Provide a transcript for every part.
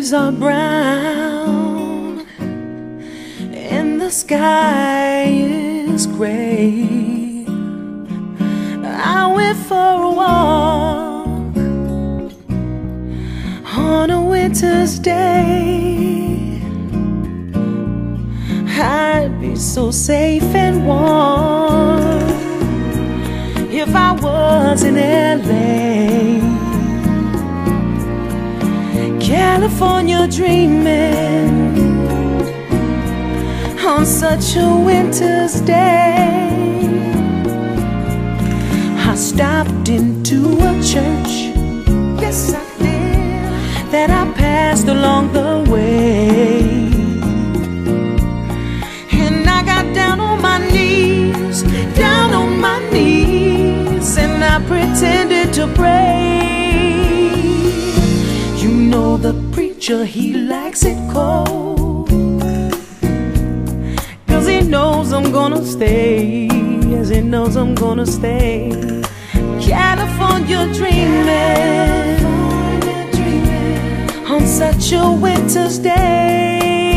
leaves are brown and the sky is gray, I went for a walk on a winter's day. I'd be so safe and warm if I was in LA. California dreaming on such a winter's day. I stopped into a church, yes I did, that I passed along the way. And I got down on my knees, and I pretended to pray. You know the preacher, he likes it cold, 'cause he knows I'm gonna stay. Yes, he knows I'm gonna stay. California dreaming on such a winter's day.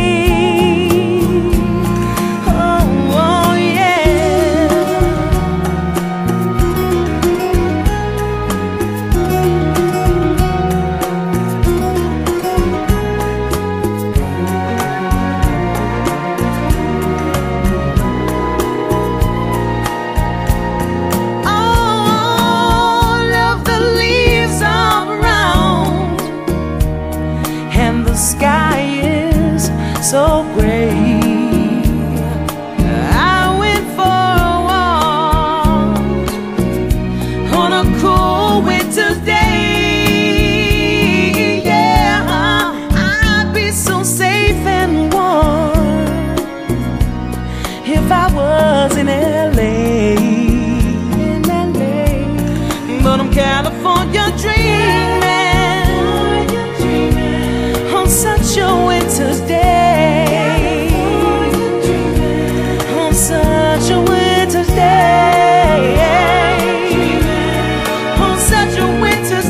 The sky is so gray. I went for a walk on a cool winter's day. Yeah, I'd be so safe and warm if I was in LA. But I'm California dreaming on such a winter's day, on such a winter's day, on such a winter's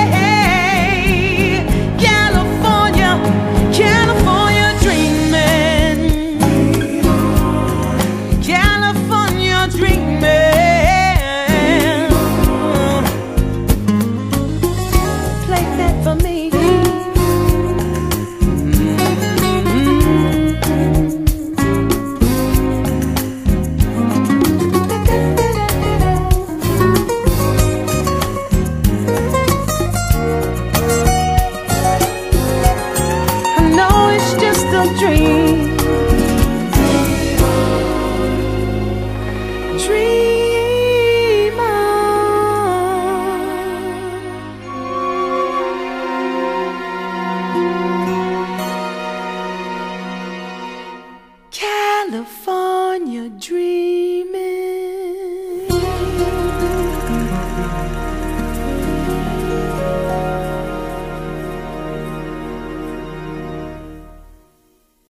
day. California, California dreaming, California dreaming. Play that for me. Dream.